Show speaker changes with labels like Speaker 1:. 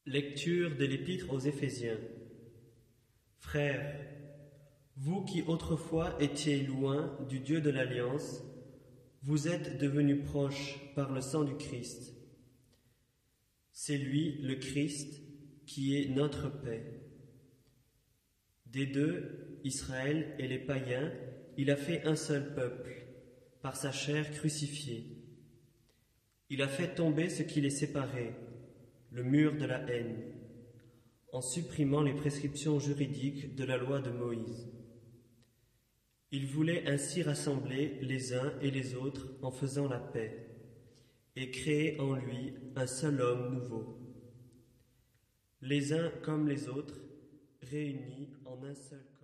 Speaker 1: Lecture de l'Épître aux Éphésiens. Frères, vous qui autrefois étiez loin du Dieu de l'Alliance, vous êtes devenus proches par le sang du Christ. C'est lui, le Christ, qui est notre paix. Des deux, Israël et les païens, il a fait un seul peuple, par sa chair crucifiée. Il a fait tomber ce qui les séparait, le mur de la haine, en supprimant les prescriptions juridiques de la loi de Moïse. Il voulait ainsi rassembler les uns et les autres en faisant la paix, et créer en lui un seul homme nouveau, les uns comme les autres, réunis en un seul